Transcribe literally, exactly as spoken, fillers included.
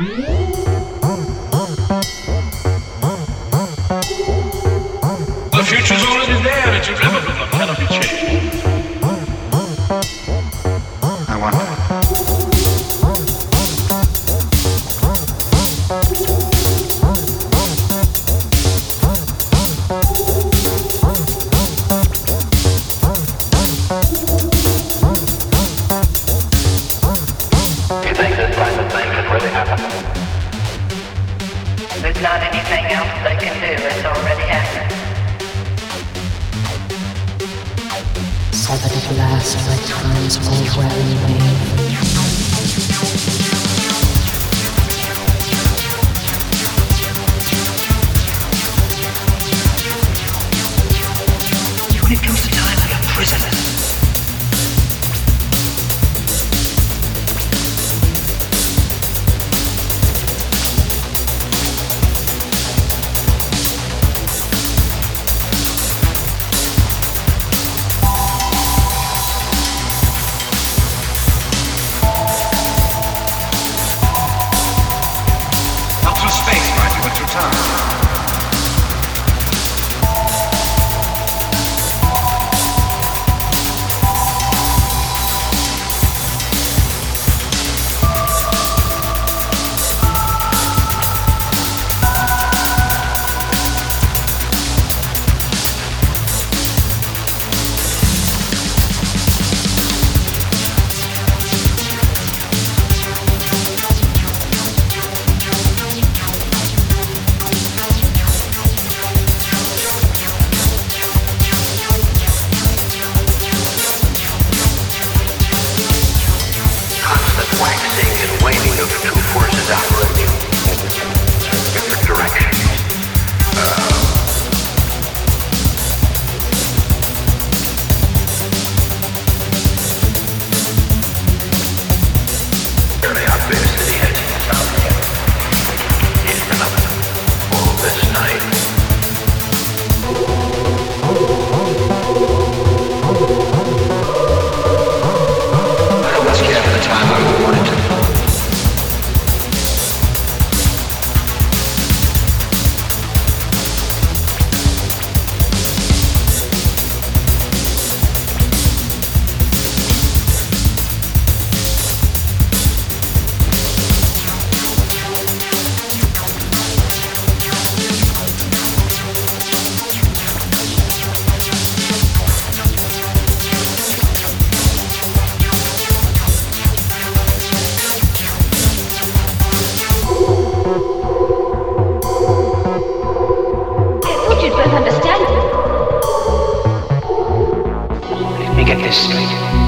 The future's already there. It's irrevocable. Cannot be changed. I wonder. You think this type of thing could really happen? There's not anything else they can do. It's already happened. Severed at last by time's overwhelming wave. When it comes to time, we are prisoners. Not through space, mind you, but through time. Constant waxing and waning of two forces operating in different directions. Very obvious that he has insomnia. He's been up all this night. I don't ask you half the time I would want it to. What you don't understand? Let me get this straight.